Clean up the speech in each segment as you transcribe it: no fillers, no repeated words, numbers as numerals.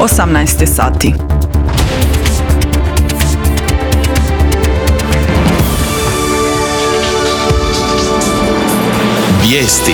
18 sati. Vijesti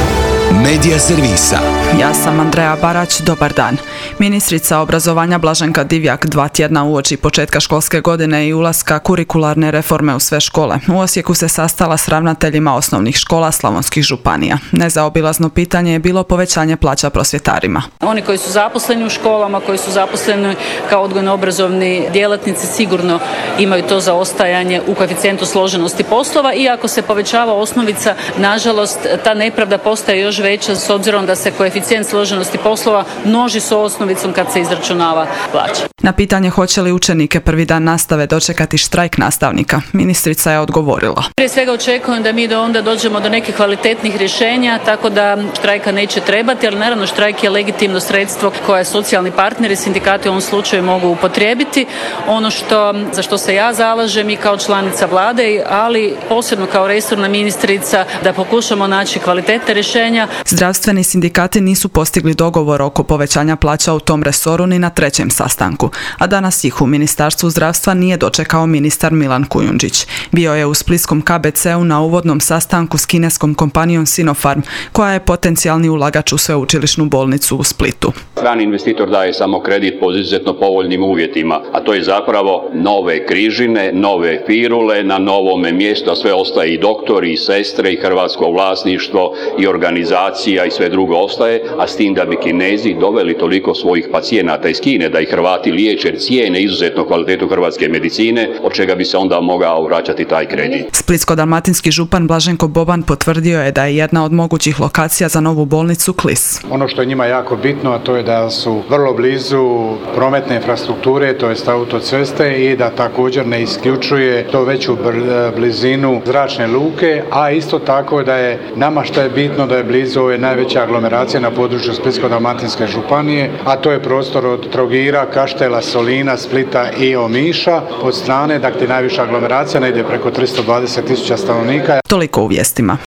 Medija servisa. Ja sam Andreja Barać, dobar dan. Ministrica obrazovanja Blaženka Divjak 2 tjedna uoči početka školske godine i ulaska kurikularne reforme u sve škole u Osijeku se sastala s ravnateljima osnovnih škola slavonskih županija. Nezaobilazno pitanje je bilo povećanje plaća prosvjetarima. Oni koji su zaposleni u školama, koji su zaposleni kao odgojno-obrazovni djelatnici sigurno imaju to zaostajanje u koeficijentu složenosti poslova i ako se povećava osnovica, nažalost, ta nepravda postaje još veća s obzirom da se koeficijent složenosti poslova množi s osnovicom kad se izračunava plaća. Na pitanje hoće li učenike prvi dan nastave dočekati štrajk nastavnika, ministrica je odgovorila. Prije svega očekujem da mi do onda dođemo do nekih kvalitetnih rješenja, tako da štrajka neće trebati, ali naravno štrajk je legitimno sredstvo koje socijalni partneri, sindikati u ovom slučaju mogu upotrijebiti. Ono za što se ja zalažem i kao članica vlade, ali posebno kao resorna ministrica, da pokušamo naći kvalitetne rješenja. Zdravstveni sindikati nisu postigli dogovor oko povećanja plaća u tom resoru ni na 3. sastanku, a danas ih u Ministarstvu zdravstva nije dočekao ministar Milan Kujundžić. Bio je u splitskom KBC-u na uvodnom sastanku s kineskom kompanijom Sinopharm, koja je potencijalni ulagač u sveučilišnu bolnicu u Splitu. Strani investitor daje samo kredit po izuzetno povoljnim uvjetima, a to je zapravo nove križine, nove firule na novome mjestu, a sve ostaje i doktori, i sestre, i hrvatsko vlasništvo, i organizacija i sve drugo ostaje, a s tim da bi Kinezi doveli toliko svojih pacijenata iz Kine, da i Hrvati liječe jer cijene izuzetno kvalitetu hrvatske medicine, od čega bi se onda mogao vraćati taj kredit. Splitsko-dalmatinski župan Blaženko Boban potvrdio je da je jedna od mogućih lokacija za novu bolnicu Klis. Ono što je njima jako bitno, a to je da su vrlo blizu prometne infrastrukture, to jest autoceste, i da također ne isključuje to veću blizinu zračne luke, a isto tako da je nama što je bitno da je blizu ove najveće aglomeracije na području Splitsko-dalmatinske županije, a to je prostor od Trogira, Kaštela, Solina, Splita i Omiša od strane, dakle najviša aglomeracija, negdje preko 320.000 stanovnika. Toliko u vijestima.